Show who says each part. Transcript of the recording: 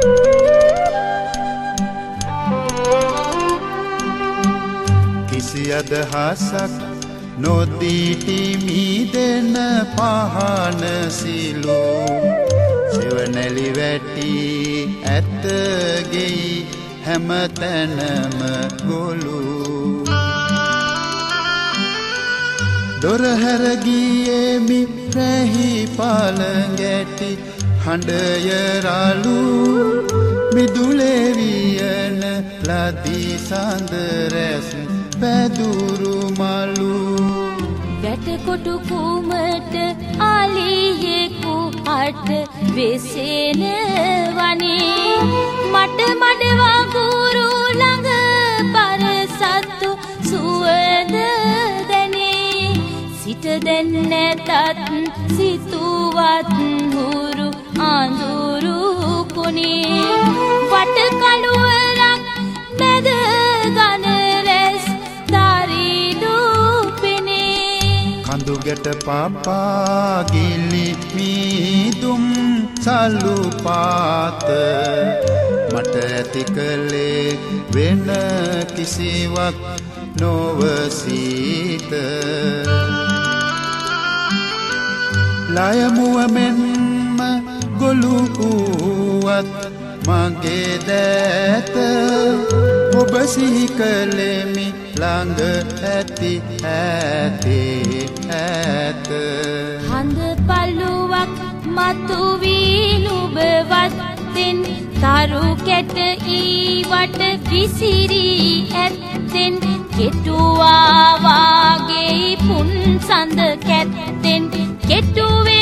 Speaker 1: කිසි අදහසක් නොදීටි මීදෙන පහන සිලු සෙවණැලි වැටි ඇතගෙයි හැමතැනම ගොලු දොර හැර ගියේ මිත්‍රහි පාලඟැටි හඬය රළු මිදුලේ වියන ලදී සඳ රැස් පැදුරු මලු
Speaker 2: වැටකොටු කුමට ආලියෙකු අට වෙසෙන වනේ මට මඩ වගුරු ළඟ පරසත්තු සුවඳ දැනේ සිට දැන් නැතත් සිතුවත් හුරු ආඳුරු කොනේ වට කළුවරක් මැද ගන රැස් දාරිඩු පෙනේ
Speaker 1: කඳු ගැට පාපා ගිලි මීදුම් සලු පාත මට ඇති කලේ වෙන කිසිවක් නොව සීත ලයමුව මෙන්ම ගොලු වූවත් මගේ දෑත ඔබ සිහි කළෙමි ළඟ ඇති ඇතේ ඇත
Speaker 2: හඳ පළුවක් මතු වී නුබවත්තෙන් තරු කැට ඊවට විසිරී ඇත්තෙන් කෙටුවා වාගේ පුන් සඳ කැත්තෙන් කෙටුවේ